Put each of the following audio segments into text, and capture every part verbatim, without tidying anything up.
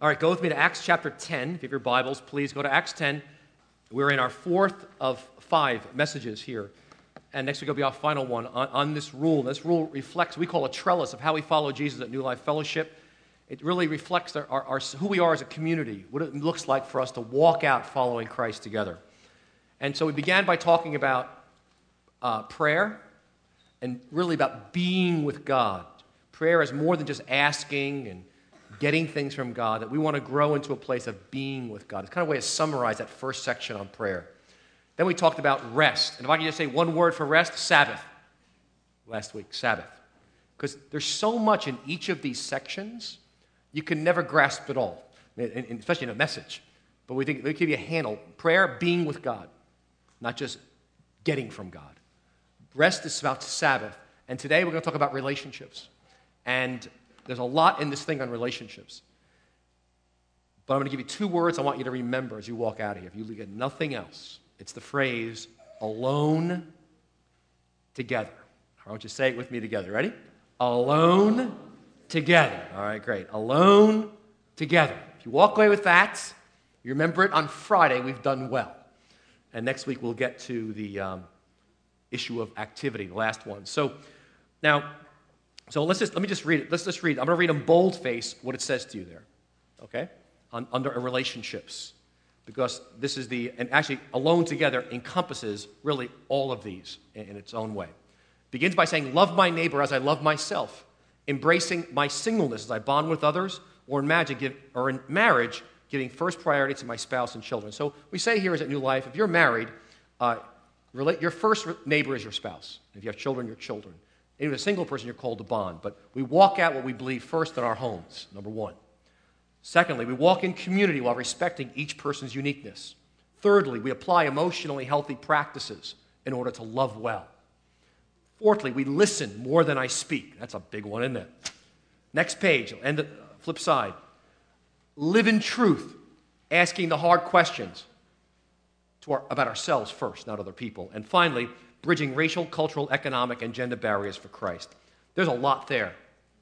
All right, go with me to Acts chapter ten. If you have your Bibles, please go to Acts ten. We're in our fourth of five messages here. And next week will be our final one on, on this rule. This rule reflects, we call a trellis of how we follow Jesus at New Life Fellowship. It really reflects our, our, our, who we are as a community, what it looks like for us to walk out following Christ together. And so we began by talking about uh, prayer and really about being with God. Prayer is more than just asking and getting things from God, that we want to grow into a place of being with God. It's kind of a way to summarize that first section on prayer. Then we talked about rest. And if I can just say one word for rest, Sabbath. Last week, Sabbath. Because there's so much in each of these sections, you can never grasp it all, especially in a message. But we think they give you a handle. Prayer, being with God, not just getting from God. Rest is about Sabbath. And today we're going to talk about relationships. And there's a lot in this thing on relationships. But I'm going to give you two words I want you to remember as you walk out of here. If you get nothing else, it's the phrase, alone together. I want you to say it with me together. Ready? Alone together. All right, great. Alone together. If you walk away with that, you remember it on Friday, we've done well. And next week we'll get to the um, issue of activity, the last one. So now, so let's just let me just read it. Let's just read. I'm going to read in boldface what it says to you there, okay? On, under relationships, because this is the and actually alone together encompasses really all of these in, in its own way. Begins by saying, "Love my neighbor as I love myself, embracing my singleness as I bond with others, or in marriage, give, or in marriage, giving first priority to my spouse and children." So we say here is at New Life, if you're married, uh, relate, your first neighbor is your spouse. If you have children, your children. If you're a single person, you're called to bond. But we walk out what we believe first in our homes, number one. Secondly, we walk in community while respecting each person's uniqueness. Thirdly, we apply emotionally healthy practices in order to love well. Fourthly, we listen more than I speak. That's a big one, isn't it? Next page, and the flip side. Live in truth, asking the hard questions to our, about ourselves first, not other people. And finally, bridging racial, cultural, economic, and gender barriers for Christ. There's a lot there.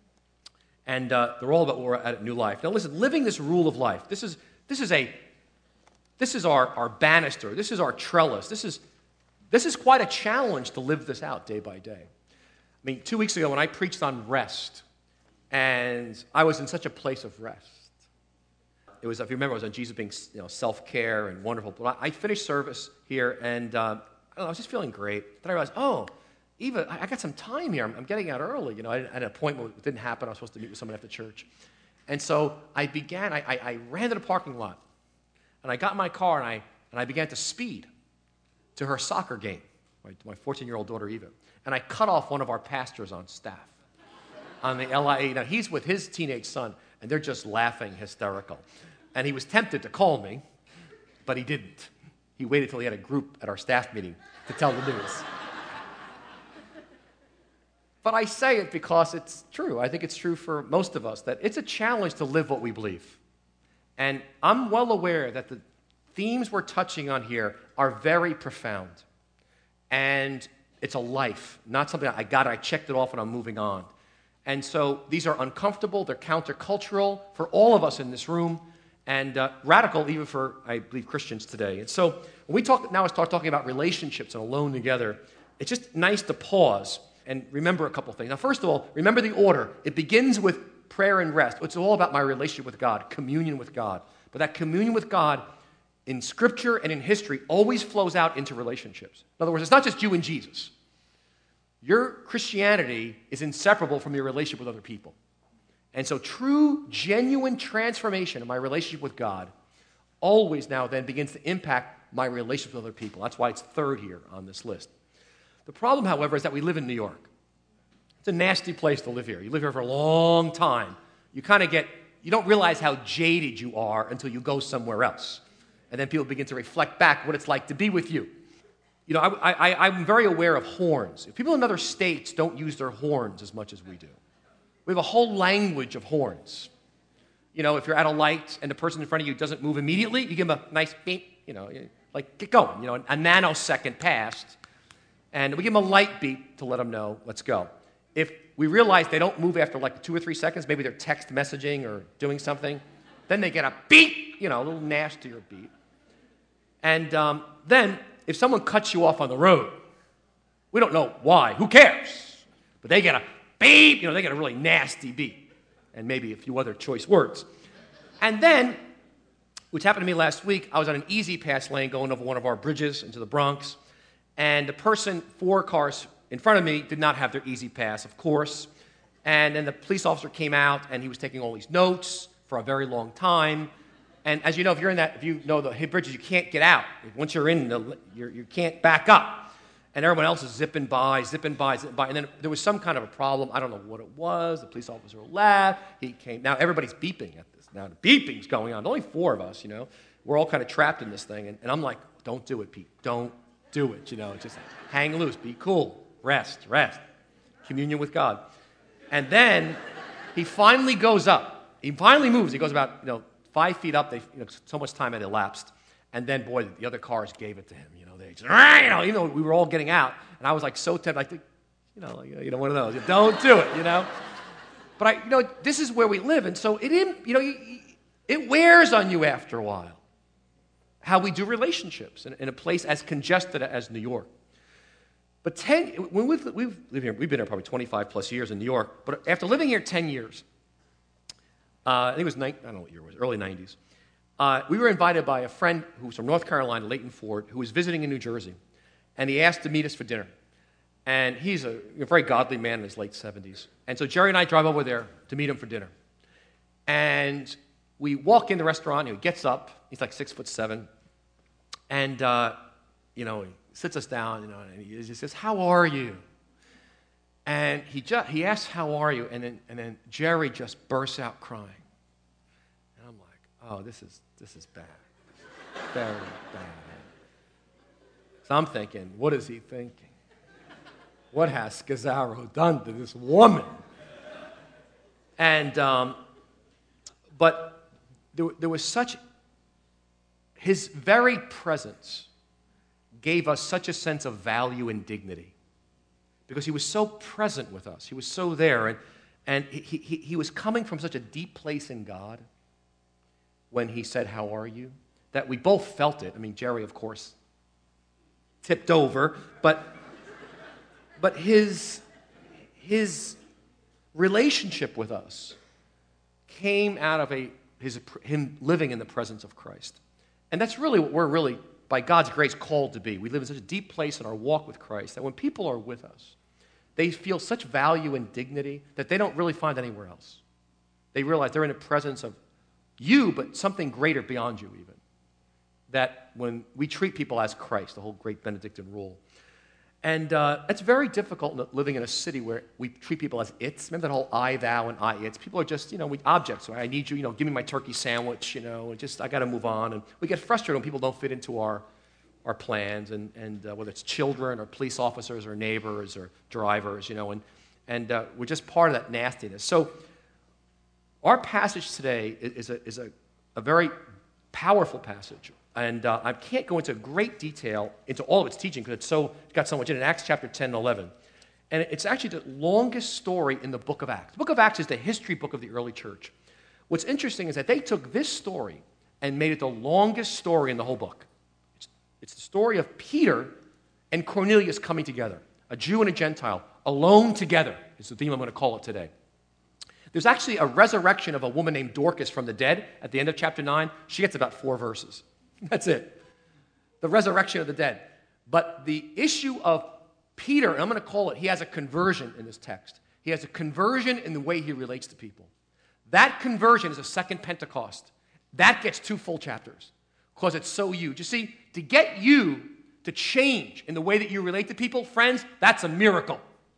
And uh, they're all about what we're at at New Life. Now listen, living this rule of life, this is this is a this is our, our banister, this is our trellis, this is this is quite a challenge to live this out day by day. I mean, two weeks ago when I preached on rest, and I was in such a place of rest. It was, if you remember, it was on Jesus being, you know, self-care and wonderful. But I, I finished service here, and uh, I don't know, I was just feeling great. Then I realized, oh, Eva, I got some time here. I'm, I'm getting out early. You know, I had an appointment. It didn't happen. I was supposed to meet with someone after church. And so I began, I, I, I ran to the parking lot, and I got in my car, and I, and I began to speed to her soccer game, my, my fourteen-year-old daughter, Eva. And I cut off one of our pastors on staff on the L I A. Now, he's with his teenage son, and they're just laughing hysterical. And he was tempted to call me, but he didn't. He waited till he had a group at our staff meeting to tell the news. But I say it because it's true. I think it's true for most of us, that it's a challenge to live what we believe. And I'm well aware that the themes we're touching on here are very profound. And it's a life, not something I got, I checked it off and I'm moving on. And so these are uncomfortable, they're countercultural for all of us in this room, and uh, radical even for, I believe, Christians today. And so when we talk now start talking about relationships and alone together, it's just nice to pause and remember a couple things. Now, first of all, remember the order. It begins with prayer and rest. It's all about my relationship with God, communion with God. But that communion with God in Scripture and in history always flows out into relationships. In other words, it's not just you and Jesus. Your Christianity is inseparable from your relationship with other people. And so true, genuine transformation of my relationship with God always now then begins to impact my relationship with other people. That's why it's third here on this list. The problem, however, is that we live in New York. It's a nasty place to live here. You live here for a long time. You kind of get, you don't realize how jaded you are until you go somewhere else. And then people begin to reflect back what it's like to be with you. You know, I, I, I'm very aware of horns. If people in other states don't use their horns as much as we do. We have a whole language of horns. You know, if you're at a light and the person in front of you doesn't move immediately, you give them a nice beep, you know, like, get going. You know, a nanosecond passed. And we give them a light beep to let them know, let's go. If we realize they don't move after like two or three seconds, maybe they're text messaging or doing something, Then they get a beep, you know, a little nastier beep. And um, then if someone cuts you off on the road, we don't know why. Who cares? But they get a beep, you know, they get a really nasty beep. And maybe a few other choice words. And then, which happened to me last week, I was on an easy pass lane going over one of our bridges into the Bronx. And the person four cars in front of me did not have their easy pass, of course. And then the police officer came out, and he was taking all these notes for a very long time. And as you know, if you're in that, if you know the bridges, you can't get out. Once you're in, the, you're, you can't back up. And everyone else is zipping by, zipping by, zipping by. And then there was some kind of a problem. I don't know what it was. The police officer laughed. He came. Now everybody's beeping at this. Now the beeping's going on. There's only four of us, you know. We're all kind of trapped in this thing. And, and I'm like, don't do it, Pete. Don't do it. You know, just hang loose. Be cool. Rest, rest. Communion with God. And then he finally goes up. He finally moves. He goes about, you know, five feet up. They, you know, so much time had elapsed. And then, boy, the other cars gave it to him. You know, they just, you know, even though we were all getting out, and I was like so tempted, like, you know, like, you know, one of those. Don't do it, you know. But I, you know, this is where we live, and so it, you know, it wears on you after a while. How we do relationships in, in a place as congested as New York. But ten, when we've, we've lived here, we've been here probably twenty-five plus years in New York. But after living here ten years, uh, I think it was I don't know what year it was, early nineties. Uh, we were invited by a friend who was from North Carolina, Leighton Ford, who was visiting in New Jersey, and he asked to meet us for dinner. And he's a, a very godly man in his late seventies. And so Jerry and I drive over there to meet him for dinner. And we walk in the restaurant. He gets up. He's like six foot seven, and uh, you know, he sits us down. You know, and he just says, "How are you?" And he just he asks, "How are you?" And then and then Jerry just bursts out crying. And I'm like, "Oh, this is this is bad, very bad." So I'm thinking, what is he thinking? What has Scazzaro done to this woman? And um, but there, there was such, his very presence gave us such a sense of value and dignity because he was so present with us. He was so there, and, and he, he, he was coming from such a deep place in God when he said, "How are you?" that we both felt it. I mean, Jerry, of course, tipped over, but but his his relationship with us came out of a his him living in the presence of Christ. And that's really what we're really, by God's grace, called to be. We live in such a deep place in our walk with Christ that when people are with us, they feel such value and dignity that they don't really find anywhere else. They realize they're in the presence of you, but something greater beyond you even. That when we treat people as Christ, the whole great Benedictine rule. And uh, it's very difficult living in a city where we treat people as its. Remember that whole I, thou, and I, its? People are just, you know, we, objects. Right? I need you, you know, give me my turkey sandwich, you know, and just, I got to move on. And we get frustrated when people don't fit into our our plans, and, and uh, whether it's children or police officers or neighbors or drivers, you know, and, and uh, we're just part of that nastiness. So our passage today is a, is a, a very powerful passage. And uh, I can't go into great detail into all of its teaching because it's so it's got so much in it. Acts chapter ten and eleven. And it's actually the longest story in the book of Acts. The book of Acts is the history book of the early church. What's interesting is that they took this story and made it the longest story in the whole book. It's, it's the story of Peter and Cornelius coming together, a Jew and a Gentile, alone together is the theme I'm going to call it today. There's actually a resurrection of a woman named Dorcas from the dead at the end of chapter nine. She gets about four verses. That's it. The resurrection of the dead. But the issue of Peter, and I'm going to call it, he has a conversion in this text. He has a conversion in the way he relates to people. That conversion is a second Pentecost. That gets two full chapters because it's so huge. You see, to get you to change in the way that you relate to people, friends, that's a miracle.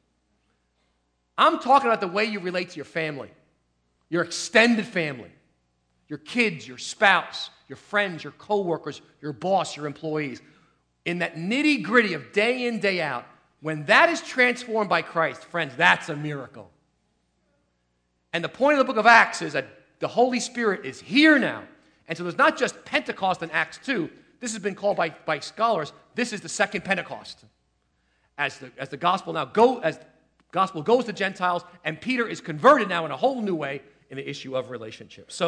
I'm talking about the way you relate to your family, your extended family, your kids, your spouse, your friends, your coworkers, your boss, your employees. In that nitty-gritty of day in, day out, when that is transformed by Christ, friends, that's a miracle. And the point of the book of Acts is that the Holy Spirit is here now. And so there's not just Pentecost in Acts two. This has been called by, by scholars, this is the second Pentecost. As the, as the gospel now go, as the gospel goes to Gentiles, and Peter is converted now in a whole new way in the issue of relationships. So,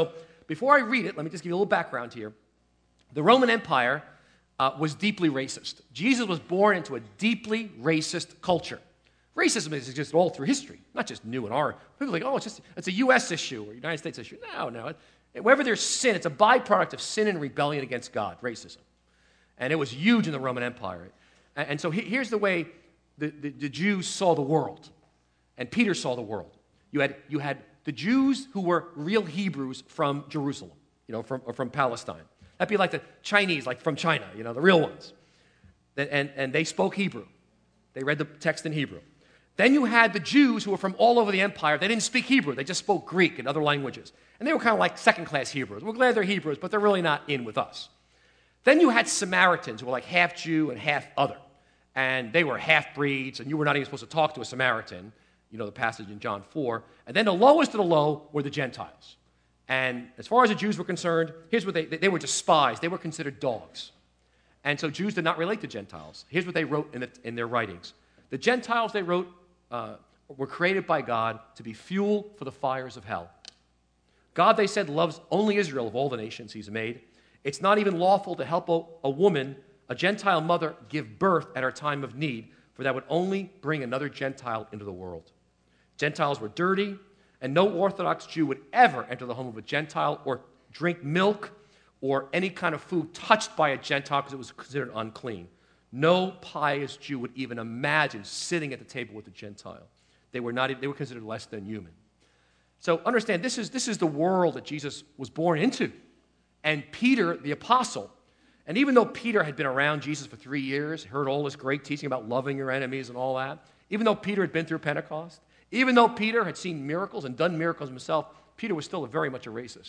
before I read it, let me just give you a little background here. The Roman Empire uh, was deeply racist. Jesus was born into a deeply racist culture. Racism has existed all through history, not just new in our. People are like, oh, it's just it's a U S issue or a United States issue. No, no. Wherever there's sin, it's a byproduct of sin and rebellion against God, racism. And it was huge in the Roman Empire. And, and so he, here's the way the, the, the Jews saw the world, and Peter saw the world. You had you had the Jews who were real Hebrews from Jerusalem, you know, from or from Palestine. That'd be like the Chinese, like from China, you know, the real ones. And and they spoke Hebrew. They read the text in Hebrew. Then you had the Jews who were from all over the empire. They didn't speak Hebrew. They just spoke Greek and other languages. And they were kind of like second-class Hebrews. We're glad they're Hebrews, but they're really not in with us. Then you had Samaritans who were like half Jew and half other. And they were half-breeds, and you were not even supposed to talk to a Samaritan. You know the passage in John four. And then the lowest of the low were the Gentiles. And as far as the Jews were concerned, here's what they, they were despised. They were considered dogs. And so Jews did not relate to Gentiles. Here's what they wrote in, the, in their writings. The Gentiles, they wrote, Uh, were created by God to be fuel for the fires of hell. God, they said, loves only Israel of all the nations he's made. It's not even lawful to help a, a woman, a Gentile mother, give birth at her time of need, for that would only bring another Gentile into the world. Gentiles were dirty, and no Orthodox Jew would ever enter the home of a Gentile or drink milk or any kind of food touched by a Gentile because it was considered unclean. No pious Jew would even imagine sitting at the table with a Gentile. They were not. They were considered less than human. So understand, this is, this is the world that Jesus was born into. And Peter, the apostle, and even though Peter had been around Jesus for three years, heard all this great teaching about loving your enemies and all that, even though Peter had been through Pentecost, even though Peter had seen miracles and done miracles himself, Peter was still a very much a racist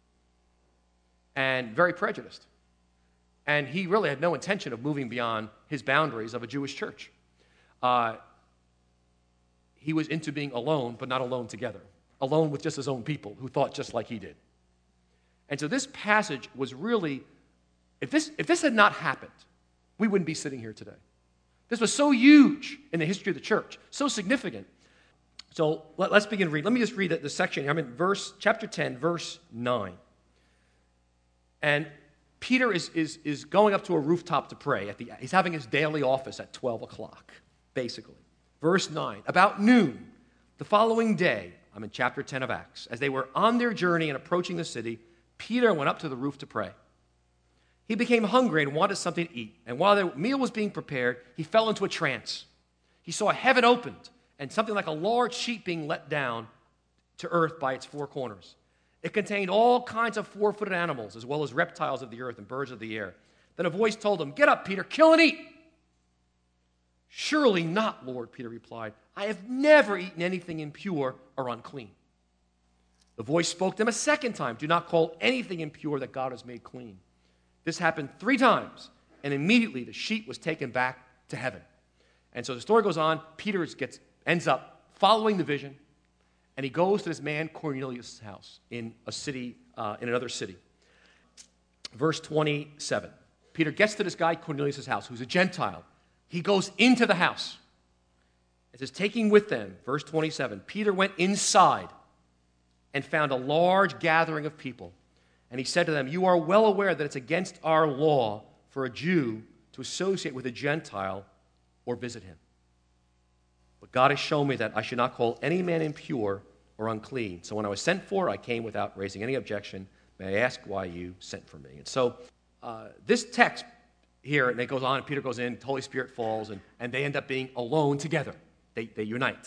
and very prejudiced. And he really had no intention of moving beyond his boundaries of a Jewish church. Uh, he was into being alone, but not alone together. Alone with just his own people who thought just like he did. And so this passage was really, if this, if this had not happened, we wouldn't be sitting here today. This was so huge in the history of the church, so significant. So let, let's begin reading. Let me just read the, the section here. I'm in verse, chapter ten, verse nine. And Peter is, is, is going up to a rooftop to pray. At the, he's having his daily office at twelve o'clock, basically. Verse nine, about noon, the following day, I'm in chapter ten of Acts, as they were on their journey and approaching the city, Peter went up to the roof to pray. He became hungry and wanted something to eat. And while the meal was being prepared, he fell into a trance. He saw heaven opened and something like a large sheet being let down to earth by its four corners. It contained all kinds of four-footed animals, as well as reptiles of the earth and birds of the air. Then a voice told him, "Get up, Peter, kill and eat." "Surely not, Lord," Peter replied. "I have never eaten anything impure or unclean." The voice spoke to him a second time, "Do not call anything impure that God has made clean." This happened three times, and immediately the sheet was taken back to heaven. And so the story goes on. Peter gets, ends up following the vision, and he goes to this man Cornelius' house in a city, uh, in another city. Verse twenty-seven. Peter gets to this guy Cornelius' house, who's a Gentile. He goes into the house. It says, taking with them, verse twenty-seven, Peter went inside and found a large gathering of people. And he said to them, "You are well aware that it's against our law for a Jew to associate with a Gentile or visit him. But God has shown me that I should not call any man impure or unclean. So when I was sent for, I came without raising any objection. May I ask why you sent for me?" And so uh, this text here, and it goes on, and Peter goes in, the Holy Spirit falls, and, and they end up being alone together. They, they unite.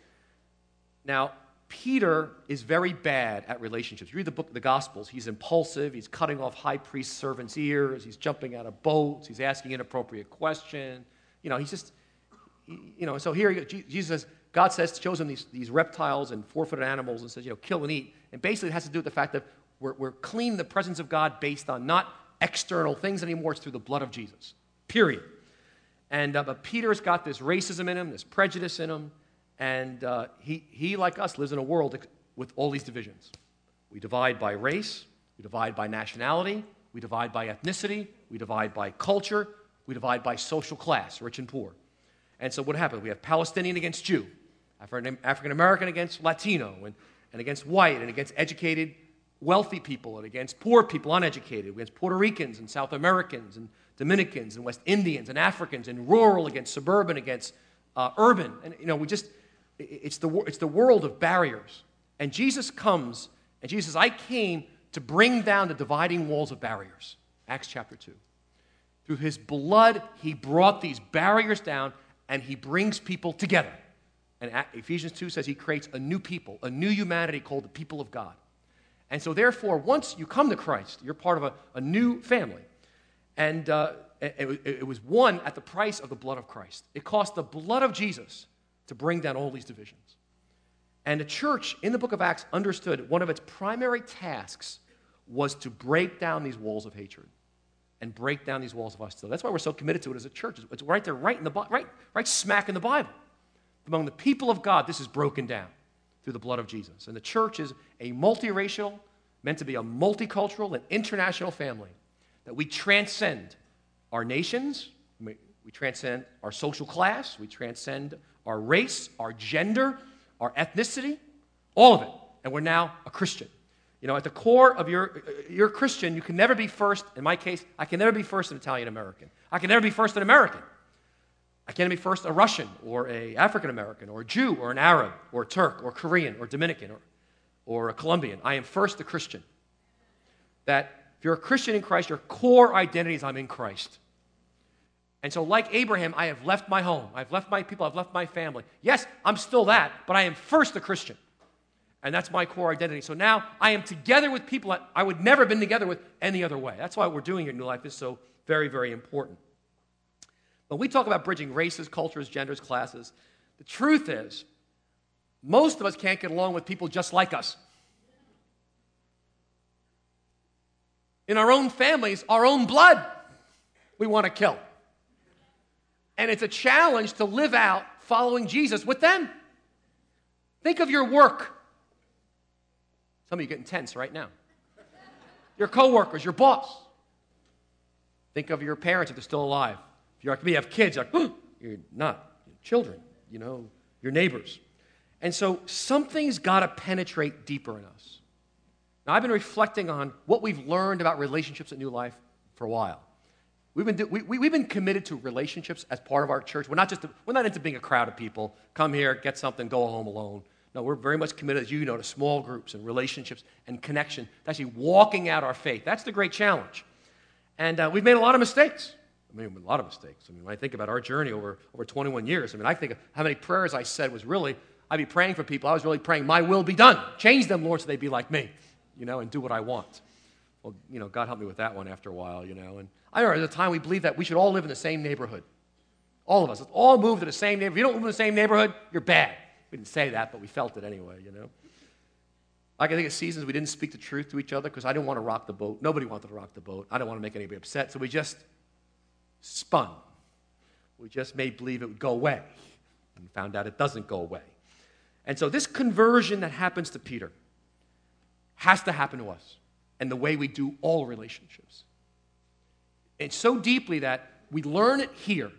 Now, Peter is very bad at relationships. You read the book, the Gospels, he's impulsive, he's cutting off high priest servants' ears, he's jumping out of boats, he's asking inappropriate questions. You know, he's just, you know, so here Jesus says, God says, shows him these, these reptiles and four-footed animals and says, you know, kill and eat. And basically it has to do with the fact that we're, we're clean in the presence of God based on not external things anymore, it's through the blood of Jesus, period. And uh, but Peter's got this racism in him, this prejudice in him, and uh, he, he, like us, lives in a world with all these divisions. We divide by race, we divide by nationality, we divide by ethnicity, we divide by culture, we divide by social class, rich and poor. And so what happens? We have Palestinian against Jew, African American against Latino, and, and against white, and against educated, wealthy people and against poor people, uneducated, against Puerto Ricans and South Americans and Dominicans and West Indians and Africans, and rural against suburban, against uh, urban. And, you know, we just, it's the, it's the world of barriers. And Jesus comes, and Jesus says, I came to bring down the dividing walls of barriers. Acts chapter two. Through his blood, he brought these barriers down, and he brings people together. And Ephesians two says he creates a new people, a new humanity called the people of God. And so therefore, once you come to Christ, you're part of a, a new family. And uh, it, it was won at the price of the blood of Christ. It cost the blood of Jesus to bring down all these divisions. And the church in the book of Acts understood one of its primary tasks was to break down these walls of hatred and break down these walls of hostility. That's why we're so committed to it as a church. It's right there, right in the right, right smack in the Bible. Among the people of God, this is broken down through the blood of Jesus. And the church is a multiracial, meant to be a multicultural and international family, that we transcend our nations, we, we transcend our social class, we transcend our race, our gender, our ethnicity, all of it. And we're now a Christian. You know, at the core of your, you're a Christian, you can never be first. In my case, I can never be first an Italian American. I can never be first an American. I can't be first a Russian or a African American or a Jew or an Arab or a Turk or Korean or Dominican or, or a Colombian. I am first a Christian. That if you're a Christian in Christ, your core identity is I'm in Christ. And so like Abraham, I have left my home. I've left my people. I've left my family. Yes, I'm still that, but I am first a Christian. And that's my core identity. So now I am together with people that I would never have been together with any other way. That's why what we're doing here at New Life is so very, very important. When we talk about bridging races, cultures, genders, classes, the truth is most of us can't get along with people just like us. In our own families, our own blood, we want to kill. And it's a challenge to live out following Jesus with them. Think of your work. Some of you are getting tense right now. Your coworkers, your boss. Think of your parents if they're still alive. If you're, you have kids, you're, like, oh, you're not. You're children, you know, your neighbors. And so something's got to penetrate deeper in us. Now, I've been reflecting on what we've learned about relationships at New Life for a while. We've been, do, we, we, we've been committed to relationships as part of our church. We're not just, we're not into being a crowd of people. Come here, get something, go home alone. No, we're very much committed, as you know, to small groups and relationships and connection, to actually walking out our faith. That's the great challenge. And uh, we've made a lot of mistakes. I mean, a lot of mistakes. I mean, when I think about our journey over, over twenty-one years, I mean, I think of how many prayers I said was really, I'd be praying for people. I was really praying, my will be done. Change them, Lord, so they be like me, you know, and do what I want. Well, you know, God helped me with that one after a while, you know. And I remember at the time we believed that we should all live in the same neighborhood. All of us. Let's all move to the same neighborhood. If you don't live in the same neighborhood, you're bad. We didn't say that, but we felt it anyway, you know. I can think of seasons we didn't speak the truth to each other because I didn't want to rock the boat. Nobody wanted to rock the boat. I didn't want to make anybody upset, so we just spun. We just made believe it would go away and found out it doesn't go away. And so this conversion that happens to Peter has to happen to us and the way we do all relationships. It's so deeply that we learn it here,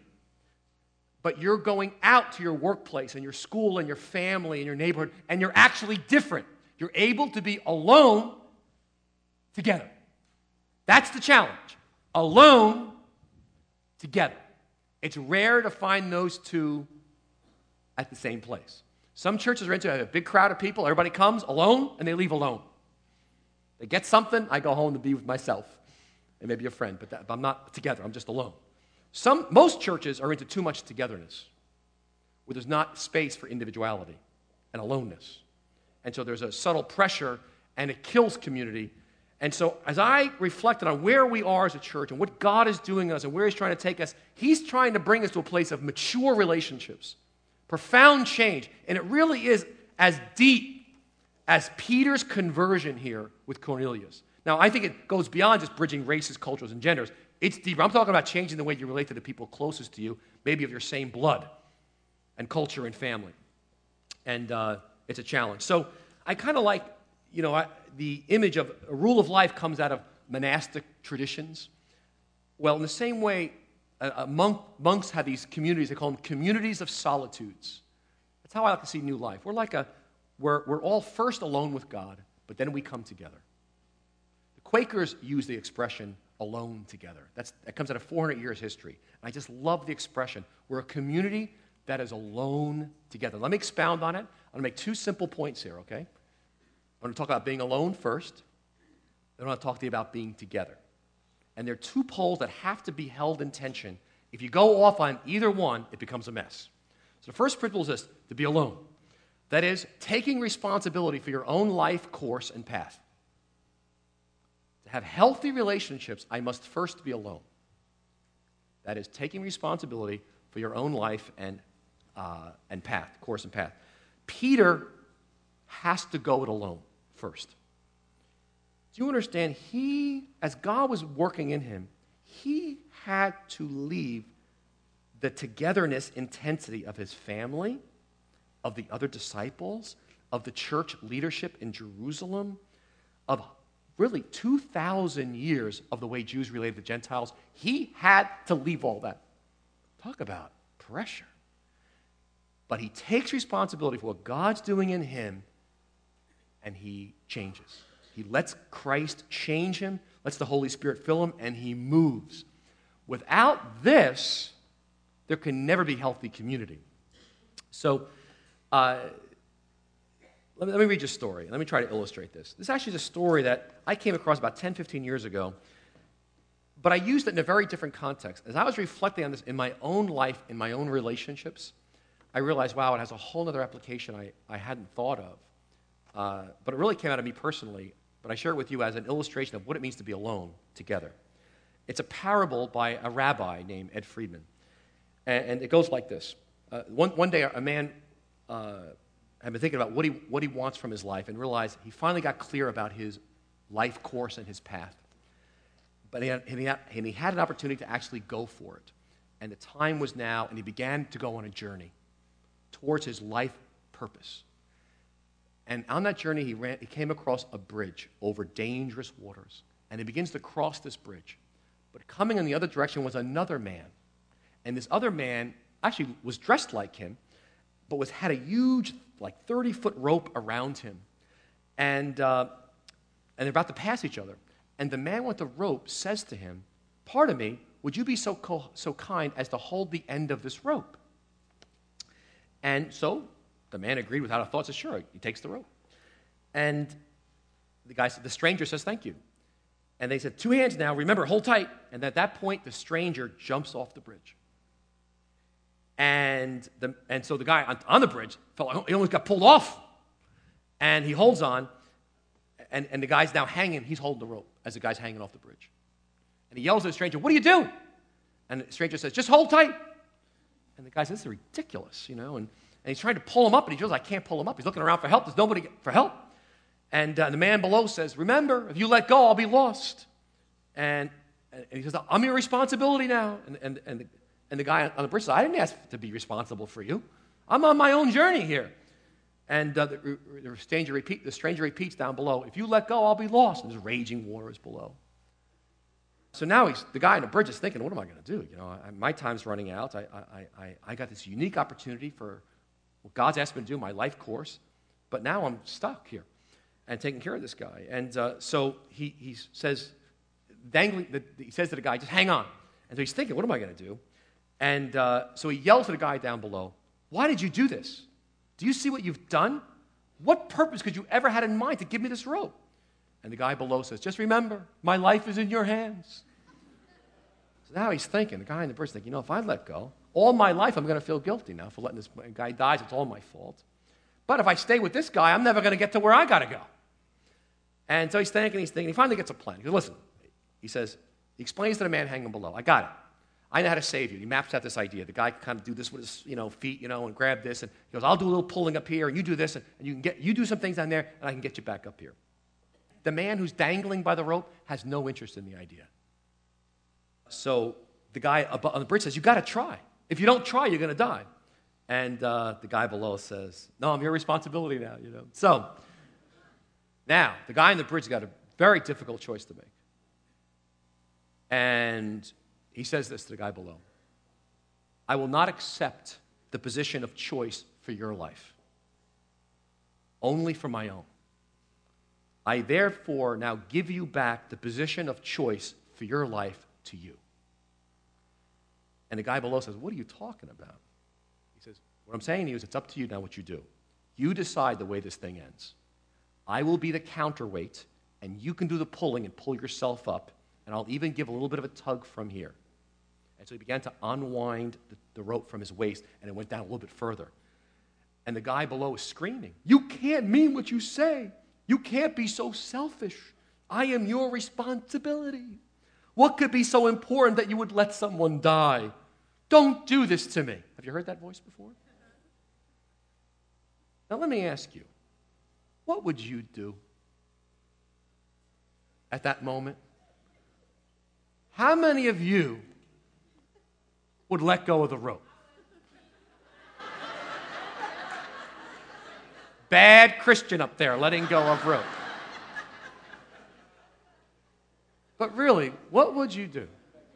but you're going out to your workplace and your school and your family and your neighborhood, and you're actually different. You're able to be alone together. That's the challenge. Alone together. It's rare to find those two at the same place. Some churches are into a big crowd of people, everybody comes alone, and they leave alone. They get something, I go home to be with myself and maybe a friend, but, that, but I'm not together, I'm just alone. Some, most churches are into too much togetherness, where there's not space for individuality and aloneness. And so there's a subtle pressure, and it kills community. And so as I reflected on where we are as a church and what God is doing us and where he's trying to take us, he's trying to bring us to a place of mature relationships, profound change. And it really is as deep as Peter's conversion here with Cornelius. Now, I think it goes beyond just bridging races, cultures, and genders. It's deeper. I'm talking about changing the way you relate to the people closest to you, maybe of your same blood and culture and family. And uh, it's a challenge. So I kind of like, you know, I, the image of a rule of life comes out of monastic traditions. Well, in the same way, a, a monk, monks have these communities. They call them communities of solitudes. That's how I like to see New Life. We're like a, we're, we're all first alone with God, but then we come together. Quakers use the expression alone together. That's, that comes out of four hundred years history. And I just love the expression. We're a community that is alone together. Let me expound on it. I'm going to make two simple points here, okay? I'm going to talk about being alone first. Then I want to talk to you about being together. And there are two poles that have to be held in tension. If you go off on either one, it becomes a mess. So the first principle is this, to be alone. That is, taking responsibility for your own life course and path. To have healthy relationships, I must first be alone. That is, taking responsibility for your own life and, uh, and path, course and path. Peter has to go it alone first. Do you understand? He, as God was working in him, he had to leave the togetherness intensity of his family, of the other disciples, of the church leadership in Jerusalem, of really two thousand years of the way Jews related to Gentiles. He had to leave all that. Talk about pressure. But he takes responsibility for what God's doing in him, and he changes. He lets Christ change him, lets the Holy Spirit fill him, and he moves. Without this, there can never be healthy community. So, uh, let me, let me read you a story. Let me try to illustrate this. This actually is a story that I came across about ten, fifteen years ago, but I used it in a very different context. As I was reflecting on this in my own life, in my own relationships, I realized, wow, it has a whole other application I, I hadn't thought of. Uh, but it really came out of me personally, but I share it with you as an illustration of what it means to be alone together. It's a parable by a rabbi named Ed Friedman. And, and it goes like this. Uh, one, one day, a man uh, had been thinking about what he, what he wants from his life and realized he finally got clear about his life course and his path. But he had, and he had, and he had an opportunity to actually go for it. And the time was now, and he began to go on a journey towards his life purpose. And on that journey, he, ran, he came across a bridge over dangerous waters. And he begins to cross this bridge. But coming in the other direction was another man. And this other man actually was dressed like him, but was had a huge, like thirty-foot rope around him. And, uh, and they're about to pass each other. And the man with the rope says to him, "Pardon me, would you be so, co- so kind as to hold the end of this rope?" And so the man agreed without a thought, says, "Sure," he takes the rope. And the guy said, the stranger says, "Thank you." And they said, "Two hands now, remember, hold tight." And at that point, the stranger jumps off the bridge. And the, and so the guy on, on the bridge, felt, he almost got pulled off. And he holds on, and, and the guy's now hanging, he's holding the rope as the guy's hanging off the bridge. And he yells at the stranger, "What are you doing?" And the stranger says, "Just hold tight." And the guy says, "This is ridiculous," you know, and And he's trying to pull him up, and he realizes, "I can't pull him up." He's looking around for help. There's nobody for help. And uh, the man below says, "Remember, if you let go, I'll be lost." And, and he says, "I'm your responsibility now." And, and, and, the, and the guy on the bridge says, "I didn't ask to be responsible for you. I'm on my own journey here." And uh, the, the, stranger repeat, the stranger repeats down below, "If you let go, I'll be lost." And there's raging waters below. So now he's, the guy on the bridge is thinking, what am I going to do? You know, I, my time's running out. I, I, I, I got this unique opportunity for what God's asked me to do, my life course, but now I'm stuck here and taking care of this guy. And uh, so he, he says, dangling, the, he says to the guy, "Just hang on." And so he's thinking, what am I going to do? And uh, so he yells to the guy down below, "Why did you do this? Do you see what you've done? What purpose could you ever had in mind to give me this rope?" And the guy below says, "Just remember, my life is in your hands." So now he's thinking, the guy in the bridge thinking, you know, if I let go, all my life I'm going to feel guilty now for letting this guy die. It's all my fault. But if I stay with this guy, I'm never going to get to where I got to go. And so he's thinking, he's thinking. He finally gets a plan. He goes, "Listen," he says, he explains to the man hanging below, "I got it. I know how to save you." He maps out this idea. The guy can kind of do this with his, you know, feet, you know, and grab this. And he goes, "I'll do a little pulling up here, and you do this, and, and you can get, you do some things down there, and I can get you back up here." The man who's dangling by the rope has no interest in the idea. So the guy on the bridge says, "You got to try. If you don't try, you're going to die." And uh, the guy below says, "No, I'm your responsibility now." You know. So now the guy on the bridge got a very difficult choice to make, and he says this to the guy below: "I will not accept the position of choice for your life, only for my own. I therefore now give you back the position of choice for your life to you. And the guy below says, what are you talking about? He says, what I'm saying to you is it's up to you now what you do. You decide the way this thing ends. I will be the counterweight, and you can do the pulling and pull yourself up, and I'll even give a little bit of a tug from here. And so he began to unwind the, the rope from his waist, and it went down a little bit further. And the guy below is screaming, you can't mean what you say. You can't be so selfish. I am your responsibility. What could be so important that you would let someone die? Don't do this to me. Have you heard that voice before? Now let me ask you, what would you do at that moment? How many of you would let go of the rope? Bad Christian up there letting go of rope. But really, what would you do?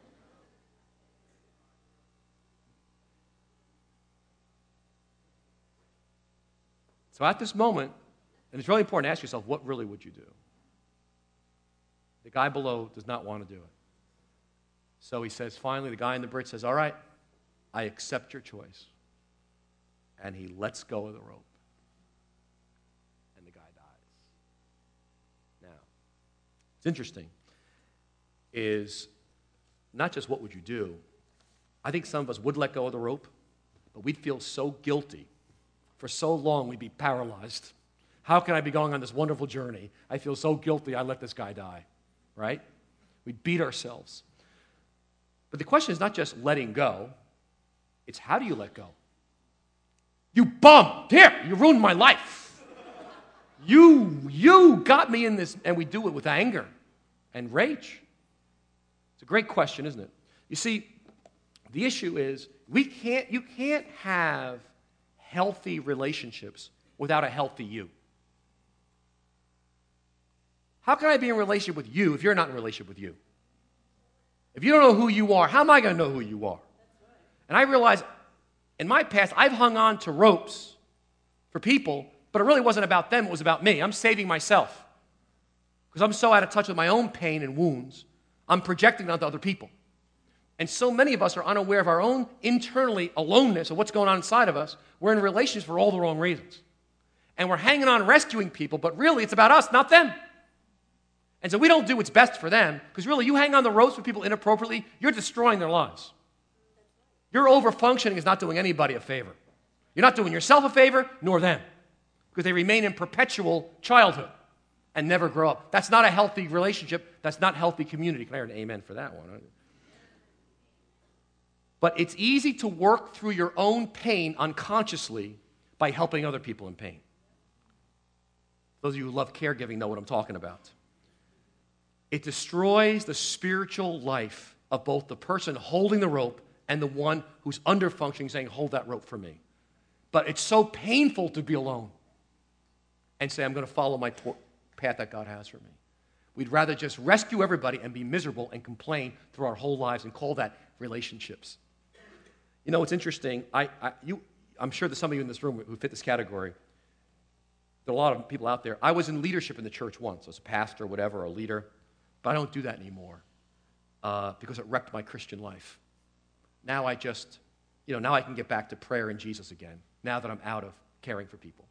So at this moment, and it's really important to ask yourself, what really would you do? The guy below does not want to do it. So he says, finally, the guy in the bridge says, all right, I accept your choice. And he lets go of the rope. And the guy dies. Now, it's interesting, is not just what would you do. I think some of us would let go of the rope, but we'd feel so guilty. For so long, we'd be paralyzed. How can I be going on this wonderful journey? I feel so guilty I let this guy die, right? We'd beat ourselves. But the question is not just letting go. It's how do you let go? You bum! Here, you ruined my life. You, you got me in this. And we do it with anger and rage. It's a great question, isn't it? You see, the issue is we can't, you can't have healthy relationships without a healthy you. How can I be in a relationship with you if you're not in a relationship with you? If you don't know who you are, how am I going to know who you are? And I realize in my past, I've hung on to ropes for people, but it really wasn't about them, it was about me. I'm saving myself. Because I'm so out of touch with my own pain and wounds, I'm projecting onto other people. And so many of us are unaware of our own internally aloneness of what's going on inside of us. We're in relationships for all the wrong reasons. And we're hanging on rescuing people, but really it's about us, not them. And so we don't do what's best for them, because really you hang on the ropes with people inappropriately, you're destroying their lives. Your over-functioning is not doing anybody a favor. You're not doing yourself a favor, nor them, because they remain in perpetual childhood and never grow up. That's not a healthy relationship. That's not healthy community. Can I hear an amen for that one? But it's easy to work through your own pain unconsciously by helping other people in pain. Those of you who love caregiving know what I'm talking about. It destroys the spiritual life of both the person holding the rope and the one who's under-functioning saying, hold that rope for me. But it's so painful to be alone and say, I'm going to follow my path that God has for me. We'd rather just rescue everybody and be miserable and complain through our whole lives and call that relationships. You know, it's interesting. I, I, you, I'm sure there's some of you in this room who fit this category. There are a lot of people out there. I was in leadership in the church once, as a pastor, whatever, a leader. But I don't do that anymore uh, because it wrecked my Christian life. Now I just, you know, now I can get back to prayer and Jesus again, now that I'm out of caring for people.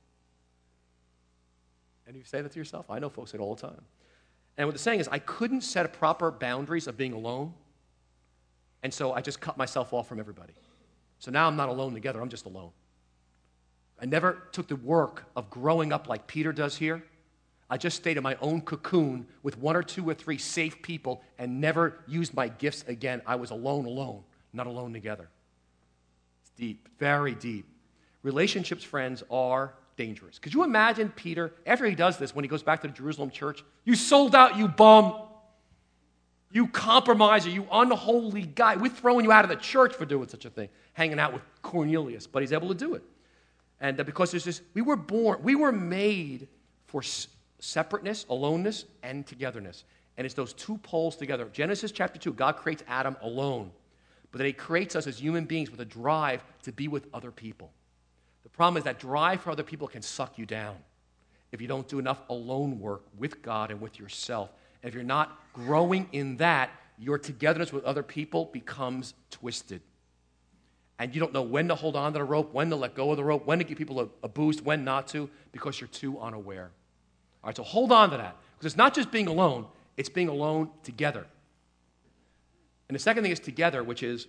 And you say that to yourself? I know folks say it all the time. And what they're saying is I couldn't set proper boundaries of being alone, and so I just cut myself off from everybody. So now I'm not alone together, I'm just alone. I never took the work of growing up like Peter does here. I just stayed in my own cocoon with one or two or three safe people and never used my gifts again. I was alone, alone, not alone together. It's deep, very deep. Relationships, friends, are dangerous. Could you imagine Peter, after he does this, when he goes back to the Jerusalem church, you sold out, you bum. You compromiser, you unholy guy. We're throwing you out of the church for doing such a thing, hanging out with Cornelius, but he's able to do it. And uh, because there's this, we were born, we were made for s- separateness, aloneness, and togetherness. And it's those two poles together. Genesis chapter two, God creates Adam alone, but then he creates us as human beings with a drive to be with other people. The problem is that drive for other people can suck you down. if you don't do enough alone work with God and with yourself. And if you're not growing in that, your togetherness with other people becomes twisted. And you don't know when to hold on to the rope, when to let go of the rope, when to give people a, a boost, when not to, because you're too unaware. All right, so hold on to that. Because it's not just being alone, it's being alone together. And the second thing is together, which is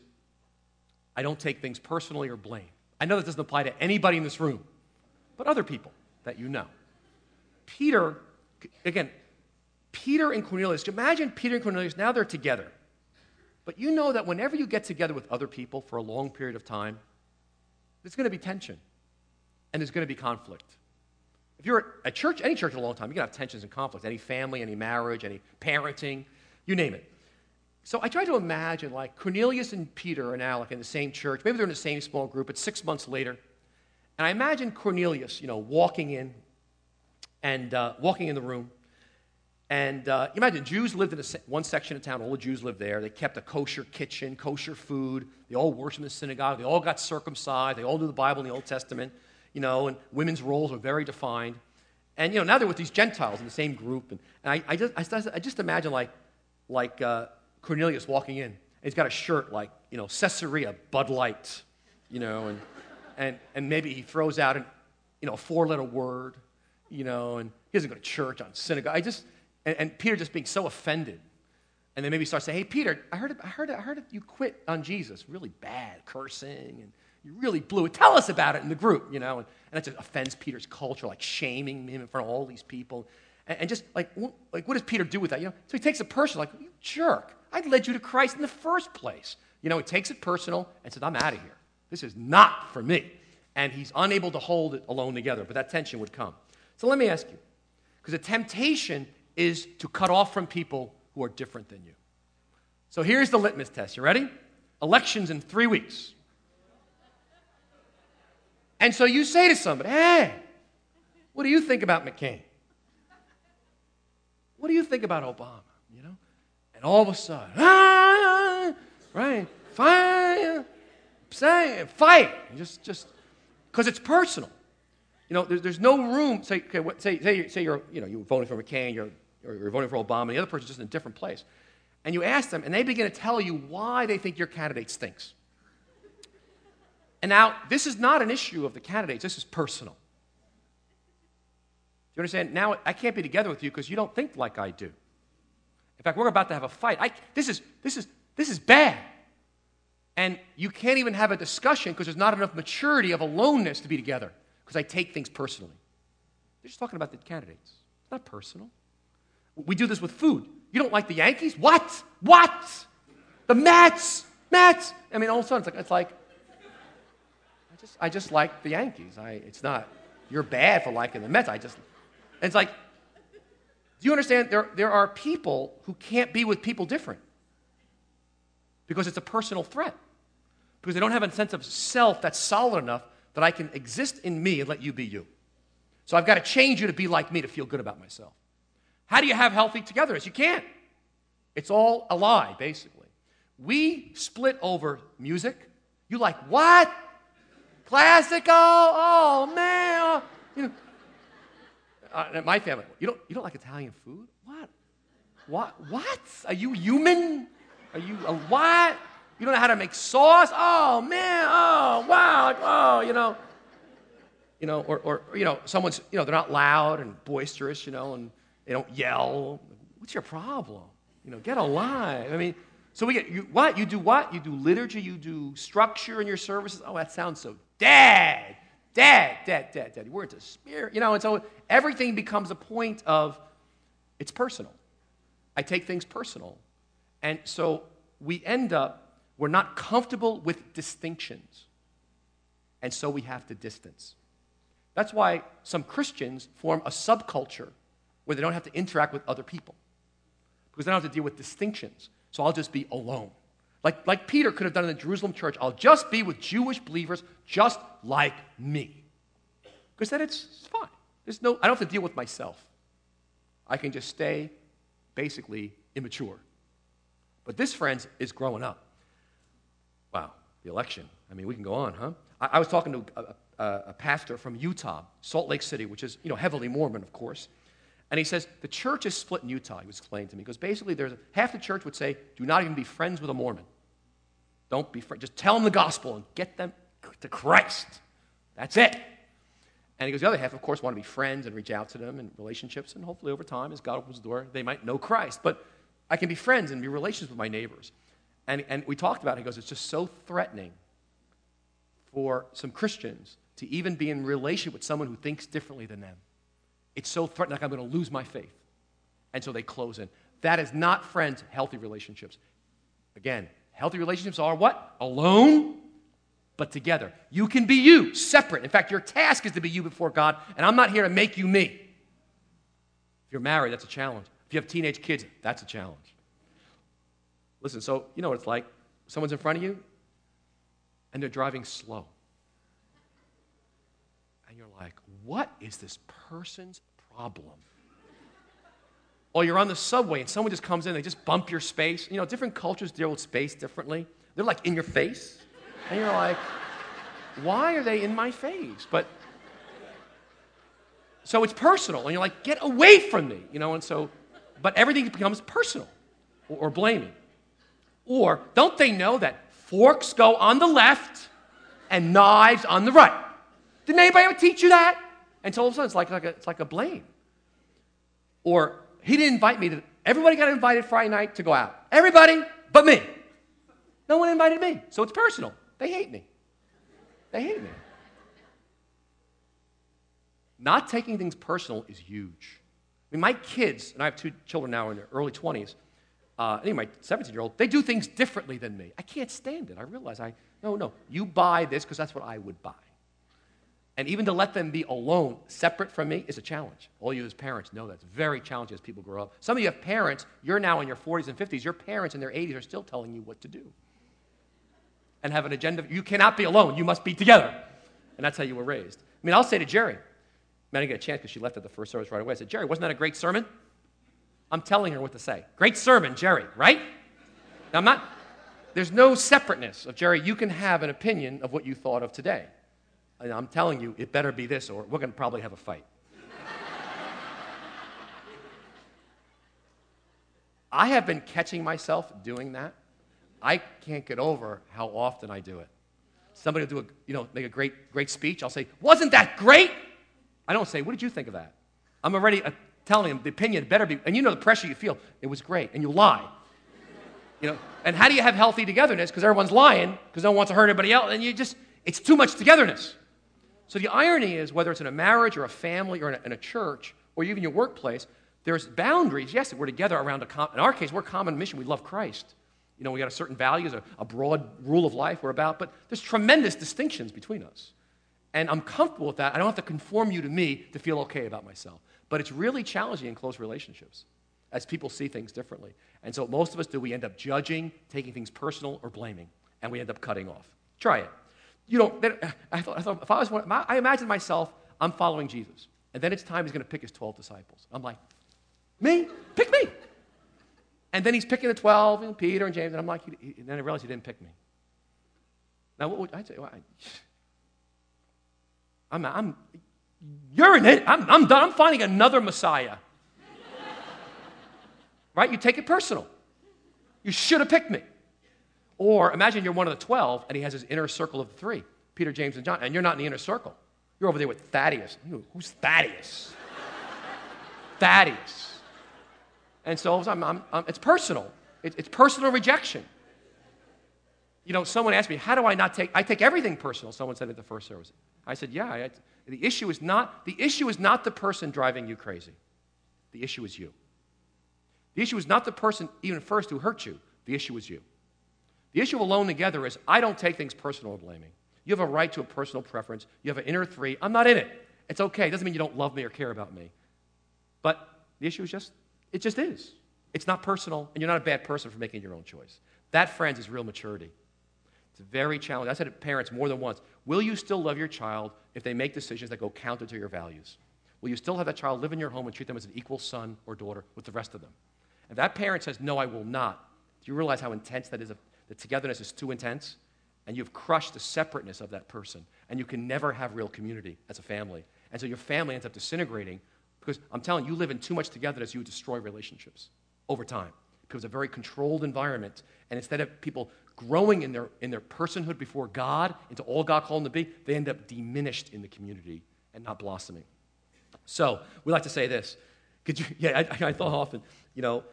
I don't take things personally or blame. I know that doesn't apply to anybody in this room, but other people that you know. Peter, again, Peter and Cornelius, imagine Peter and Cornelius, now they're together. But you know that whenever you get together with other people for a long period of time, there's going to be tension and there's going to be conflict. If you're at church, any church for a long time, you're going to have tensions and conflicts, any family, any marriage, any parenting, you name it. So I try to imagine like Cornelius and Peter are now like in the same church. Maybe they're in the same small group, but six months later. And I imagine Cornelius, you know, walking in and uh, walking in the room. And uh, you imagine Jews lived in a, one section of town. All the Jews lived there. They kept a kosher kitchen, kosher food. They all worshiped in the synagogue. They all got circumcised. They all knew the Bible and the Old Testament. You know, and women's roles were very defined. And you know, now they're with these Gentiles in the same group. And, and I, I, just, I, I just imagine like, like uh, Cornelius walking in. And he's got a shirt like, you know, Caesarea Bud Light. You know, and and and maybe he throws out an, you know, a four-letter word. You know, and he doesn't go to church on synagogue. I just. And, and Peter just being so offended. And then maybe starts saying, hey, Peter, I heard, I heard, I heard you quit on Jesus. Really bad, cursing, and you really blew it. Tell us about it in the group, you know. And, and that just offends Peter's culture, like shaming him in front of all these people. And, and just like, like, what does Peter do with that? You know, so he takes it personal, like, you jerk. I led you to Christ in the first place. You know, he takes it personal and says, I'm out of here. This is not for me. And he's unable to hold it alone together, but that tension would come. So let me ask you, because the temptation is to cut off from people who are different than you. So here's the litmus test. You ready? Elections in three weeks. And so you say to somebody, hey, what do you think about McCain? What do you think about Obama? You know? And all of a sudden, ah, right, fire, say, fight. Just, just, because it's personal. You know, there's, there's no room. Say, okay, what, say, say, say you're, you know, you're voting for McCain, you're, or you're voting for Obama, and the other person's just in a different place. And you ask them, and they begin to tell you why they think your candidate stinks. And now, this is not an issue of the candidates. This is personal. Do you understand? Now, I can't be together with you because you don't think like I do. In fact, we're about to have a fight. I, this is, this is, this is bad. And you can't even have a discussion because there's not enough maturity of aloneness to be together. Because I take things personally. They're just talking about the candidates. It's not personal. We do this with food. You don't like the Yankees? What? What? The Mets? Mets? I mean, all of a sudden, it's like, it's like I just, I just like the Yankees. I, it's not, you're bad for liking the Mets. I just, it's like, do you understand? There, there are people who can't be with people different because it's a personal threat. Because they don't have a sense of self that's solid enough that I can exist in me and let you be you. So I've got to change you to be like me to feel good about myself. How do you have healthy togetherness? You can't. It's all a lie, basically. We split over music. You like what? Classical? Oh, man. Oh. You know, uh, my family, you don't, you don't like Italian food? What? What? What? Are you human? Are you a what? You don't know how to make sauce? Oh, man. Oh, wow. Oh, you know. You know, or, or, you know, someone's, you know, they're not loud and boisterous, you know, and they don't yell. What's your problem? You know, get alive. I mean, so we get, you, what? You do what? You do liturgy, you do structure in your services. Oh, that sounds so dad, dad, dad, dad, dad. We're into spirit, you know, and so everything becomes a point of, it's personal. I take things personal. And so we end up, we're not comfortable with distinctions. And so we have to distance. That's why some Christians form a subculture where they don't have to interact with other people because they don't have to deal with distinctions. So I'll just be alone. Like, like Peter could have done in the Jerusalem church, I'll just be with Jewish believers just like me. Because then it's, it's fine. There's no, I don't have to deal with myself. I can just stay basically immature. But this, friends, is growing up. Wow, the election. I mean, we can go on, huh? I, I was talking to a, a, a pastor from Utah, Salt Lake City, which is, you know, heavily Mormon, of course. And he says, the church is split in Utah, he was explaining to me. Because basically, there's a, half the church would say, do not even be friends with a Mormon. Don't be friends. Just tell them the gospel and get them to Christ. That's it. And he goes, the other half, of course, want to be friends and reach out to them in relationships. And hopefully over time, as God opens the door, they might know Christ. But I can be friends and be relations with my neighbors. And, and we talked about it. He goes, it's just so threatening for some Christians to even be in relation with someone who thinks differently than them. It's so threatening, like I'm going to lose my faith. And so they close in. That is not, friends, healthy relationships. Again, healthy relationships are what? Alone, but together. You can be you, separate. In fact, your task is to be you before God, and I'm not here to make you me. If you're married, that's a challenge. If you have teenage kids, that's a challenge. Listen, so you know what it's like. Someone's in front of you, and they're driving slow. And you're like, what is this person's problem? Or you're on the subway, and someone just comes in, they just bump your space. You know, different cultures deal with space differently. They're like in your face. And you're like, why are they in my face? But, so it's personal. And you're like, get away from me. You know, and so, but everything becomes personal or, or blaming. Or, don't they know that forks go on the left and knives on the right? Didn't anybody ever teach you that? And so all of a sudden, it's like, like a, it's like a blame. Or, he didn't invite me to, everybody got invited Friday night to go out. Everybody but me. No one invited me. So it's personal. They hate me. They hate me. Not taking things personal is huge. I mean, my kids, and I have two children now in their early twenties, uh, anyway, my seventeen-year-old, they do things differently than me. I can't stand it. I realize I, no, no, you buy this because that's what I would buy. And even to let them be alone, separate from me, is a challenge. All you as parents know that's very challenging as people grow up. Some of you have parents, you're now in your forties and fifties, your parents in their eighties are still telling you what to do. And have an agenda. You cannot be alone. You must be together. And that's how you were raised. I mean, I'll say to Jerry, man, I didn't get a chance because she left at the first service right away. I said, Jerry, wasn't that a great sermon? I'm telling her what to say. Great sermon, Jerry, right? Now, I'm not, there's no separateness of, Jerry, you can have an opinion of what you thought of today. And I'm telling you, it better be this, or we're going to probably have a fight. I have been catching myself doing that. I can't get over how often I do it. Somebody will do a, you know, make a great, great speech. I'll say, wasn't that great? I don't say, what did you think of that? I'm already uh, telling them the opinion better be, and you know the pressure you feel. It was great, and you lie. You know, and how do you have healthy togetherness? Because everyone's lying, because no one wants to hurt anybody else, and you just, it's too much togetherness. So the irony is, whether it's in a marriage or a family or in a, in a church or even your workplace, there's boundaries. Yes, we're together around a, com- in our case, we're a common mission. We love Christ. You know, we got a certain values, a, a broad rule of life we're about, but there's tremendous distinctions between us. And I'm comfortable with that. I don't have to conform you to me to feel okay about myself. But it's really challenging in close relationships as people see things differently. And so what most of us do, we end up judging, taking things personal, or blaming, and we end up cutting off. Try it. You know, I thought, I thought if I was one, I imagine myself, I'm following Jesus. And then it's time he's going to pick his twelve disciples. I'm like, me? Pick me. And then he's picking the twelve, and Peter and James, and I'm like, he, he, and then I realized he didn't pick me. Now, what would I say? Well, I, I'm, I'm, you're in it. I'm, I'm done. I'm finding another Messiah. Right? You take it personal. You should have picked me. Or imagine you're one of the twelve, and he has his inner circle of the three, Peter, James, and John, and you're not in the inner circle. You're over there with Thaddeus. Who's Thaddeus? Thaddeus. And so I'm, I'm, I'm, it's personal. It, it's personal rejection. You know, someone asked me, how do I not take, I take everything personal, someone said at the first service. I said, yeah, I, the issue is not, the issue is not the person driving you crazy. The issue is you. The issue is not the person even first who hurt you. The issue is you. The issue of alone together is I don't take things personal or blaming. You have a right to a personal preference. You have an inner three. I'm not in it. It's okay. It doesn't mean you don't love me or care about me. But the issue is just, it just is. It's not personal, and you're not a bad person for making your own choice. That, friends, is real maturity. It's very challenging. I said to parents more than once, will you still love your child if they make decisions that go counter to your values? Will you still have that child live in your home and treat them as an equal son or daughter with the rest of them? If that parent says, no, I will not, do you realize how intense that is? The togetherness is too intense, and you've crushed the separateness of that person, and you can never have real community as a family. And so your family ends up disintegrating because, I'm telling you, you live in too much togetherness, you destroy relationships over time. Because it's a very controlled environment, and instead of people growing in their, in their personhood before God, into all God called them to be, they end up diminished in the community and not blossoming. So, we like to say this. Could you, yeah, I, I thought often, you know,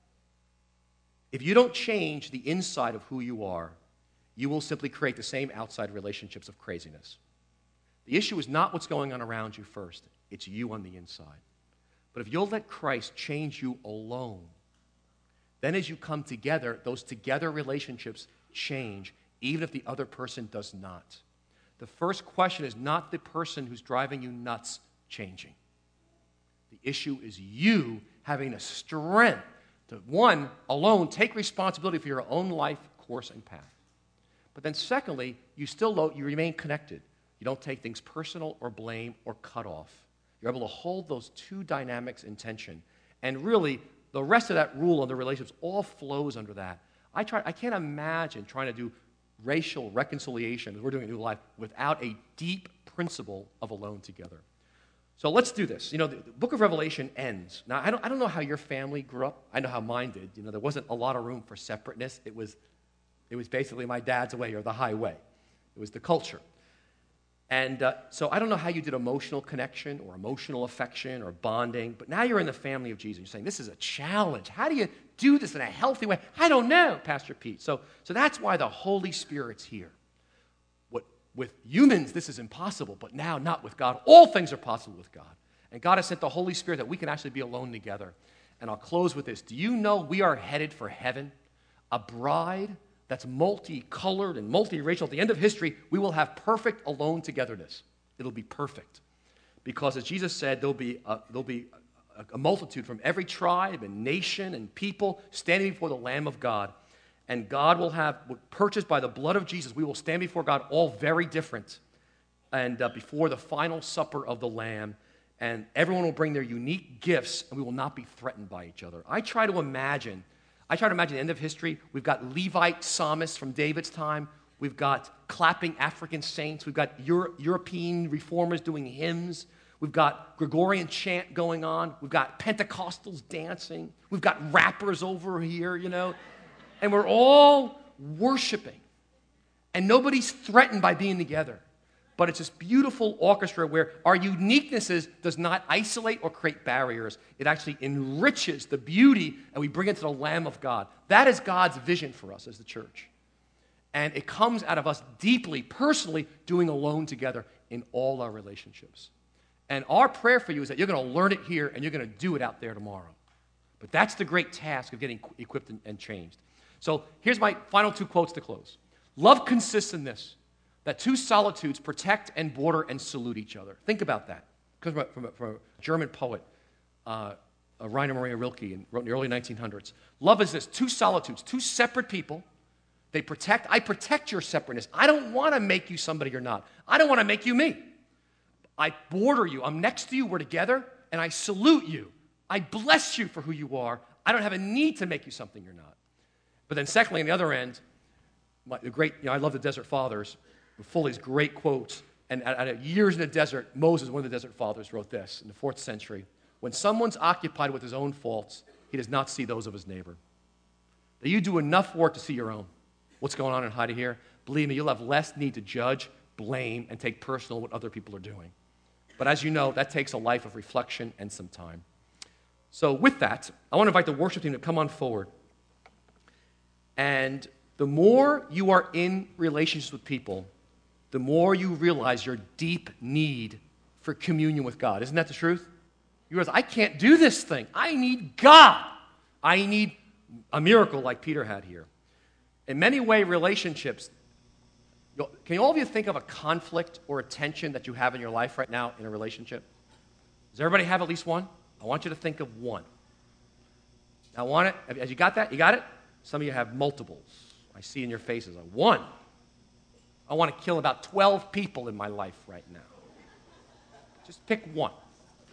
if you don't change the inside of who you are, you will simply create the same outside relationships of craziness. The issue is not what's going on around you first. It's you on the inside. But if you'll let Christ change you alone, then as you come together, those together relationships change, even if the other person does not. The first question is not the person who's driving you nuts changing. The issue is you having a strength to, one, alone take responsibility for your own life, course, and path. But then secondly, you still lo- you remain connected. You don't take things personal or blame or cut off. You're able to hold those two dynamics in tension. And really, the rest of that rule on the relationships all flows under that. I try. I can't imagine trying to do racial reconciliation, as we're doing in New Life, without a deep principle of alone together. So let's do this. You know, the, the book of Revelation ends. Now, I don't, I don't know how your family grew up. I know how mine did. You know, there wasn't a lot of room for separateness. It was, it was basically my dad's way or the highway. It was the culture. And uh, so I don't know how you did emotional connection or emotional affection or bonding, but now you're in the family of Jesus. You're saying, this is a challenge. How do you do this in a healthy way? I don't know, Pastor Pete. So, so that's why the Holy Spirit's here. What, with humans, this is impossible, but now not with God. All things are possible with God. And God has sent the Holy Spirit that we can actually be alone together. And I'll close with this. Do you know we are headed for heaven? A bride that's multicolored and multiracial. At the end of history, we will have perfect alone togetherness. It'll be perfect. Because as Jesus said, there'll be a, there'll be a, a multitude from every tribe and nation and people standing before the Lamb of God. And God will have, purchased by the blood of Jesus, we will stand before God all very different. And uh, before the final supper of the Lamb. And everyone will bring their unique gifts, and we will not be threatened by each other. I try to imagine I try to imagine the end of history. We've got Levite psalmists from David's time. We've got clapping African saints. We've got Euro- European reformers doing hymns. We've got Gregorian chant going on. We've got Pentecostals dancing. We've got rappers over here, you know. And we're all worshiping. And nobody's threatened by being together. But it's this beautiful orchestra where our uniquenesses does not isolate or create barriers. It actually enriches the beauty, and we bring it to the Lamb of God. That is God's vision for us as the church. And it comes out of us deeply, personally, doing alone together in all our relationships. And our prayer for you is that you're going to learn it here, and you're going to do it out there tomorrow. But that's the great task of getting equipped and, and changed. So here's my final two quotes to close. Love consists in this. That two solitudes protect and border and salute each other. Think about that. It comes from a, from a, from a German poet, uh, uh, Rainer Maria Rilke, and wrote in the early nineteen hundreds. Love is this, two solitudes, two separate people. They protect, I protect your separateness. I don't want to make you somebody you're not. I don't want to make you me. I border you. I'm next to you. We're together. And I salute you. I bless you for who you are. I don't have a need to make you something you're not. But then secondly, on the other end, my, the great, you know, I love the Desert Fathers. Full of these great quotes. And at, at years in the desert, Moses, one of the Desert Fathers, wrote this in the fourth century. When someone's occupied with his own faults, he does not see those of his neighbor. That you do enough work to see your own. What's going on in Haida here? Believe me, you'll have less need to judge, blame, and take personal what other people are doing. But as you know, that takes a life of reflection and some time. So with that, I want to invite the worship team to come on forward. And the more you are in relationships with people, the more you realize your deep need for communion with God. Isn't that the truth? You realize, I can't do this thing. I need God. I need a miracle like Peter had here. In many ways, relationships, can all of you think of a conflict or a tension that you have in your life right now in a relationship? Does everybody have at least one? I want you to think of one. I want it. Have you got that? You got it? Some of you have multiples. I see in your faces. One. I want to kill about twelve people in my life right now. Just pick one.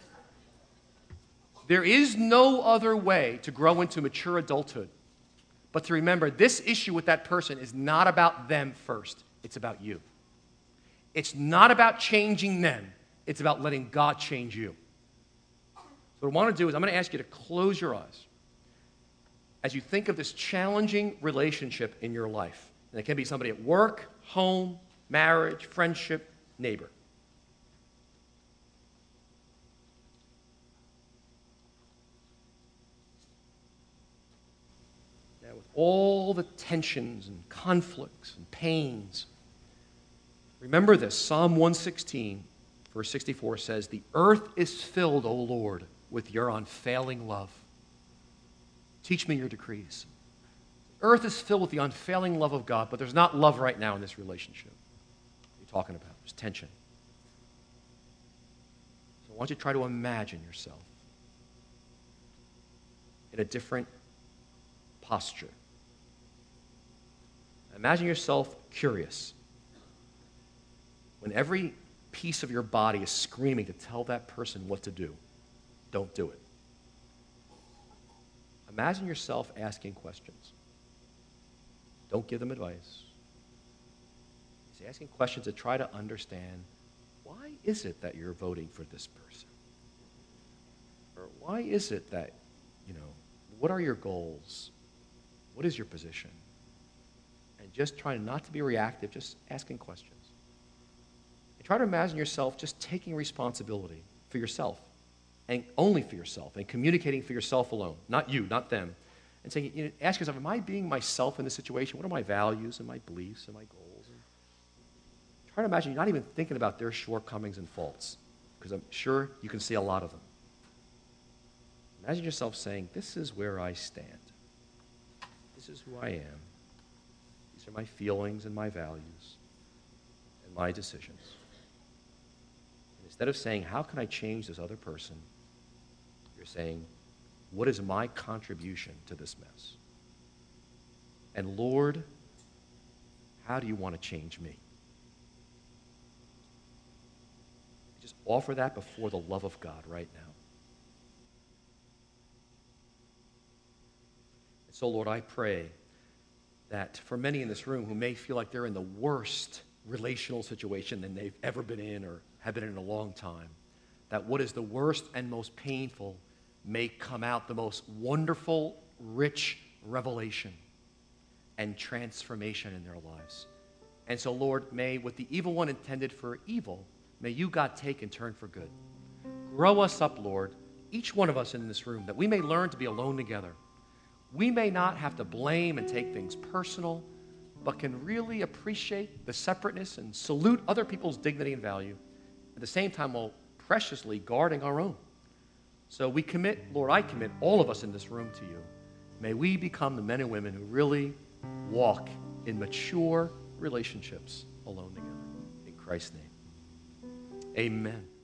There is no other way to grow into mature adulthood but to remember this issue with that person is not about them first. It's about you. It's not about changing them. It's about letting God change you. So what I want to do is I'm going to ask you to close your eyes as you think of this challenging relationship in your life. And it can be somebody at work, home, marriage, friendship, neighbor. Now, with all the tensions and conflicts and pains, remember this. Psalm one sixteen, verse sixty-four says, "The earth is filled, O Lord, with your unfailing love. Teach me your decrees." Earth is filled with the unfailing love of God, but there's not love right now in this relationship. What are you talking about? There's tension. So I want you to try to imagine yourself in a different posture. Imagine yourself curious. When every piece of your body is screaming to tell that person what to do, don't do it. Imagine yourself asking questions. Don't give them advice. Just asking questions to try to understand, why is it that you're voting for this person? Or why is it that, you know, what are your goals? What is your position? And just trying not to be reactive, just asking questions. And try to imagine yourself just taking responsibility for yourself, and only for yourself, and communicating for yourself alone, not you, not them. And saying, you know, ask yourself, am I being myself in this situation? What are my values and my beliefs and my goals? And try to imagine you're not even thinking about their shortcomings and faults, because I'm sure you can see a lot of them. Imagine yourself saying, this is where I stand. This is who I am. These are my feelings and my values and my decisions. And instead of saying, how can I change this other person? You're saying, what is my contribution to this mess? And Lord, how do you want to change me? Just offer that before the love of God right now. And so, Lord, I pray that for many in this room who may feel like they're in the worst relational situation than they've ever been in or have been in a long time, that what is the worst and most painful may come out the most wonderful, rich revelation and transformation in their lives. And so, Lord, may what the evil one intended for evil, may you, God, take and turn for good. Grow us up, Lord, each one of us in this room, that we may learn to be alone together. We may not have to blame and take things personal, but can really appreciate the separateness and salute other people's dignity and value, at the same time while preciously guarding our own. So we commit, Lord, I commit all of us in this room to you. May we become the men and women who really walk in mature relationships alone together. In Christ's name, amen.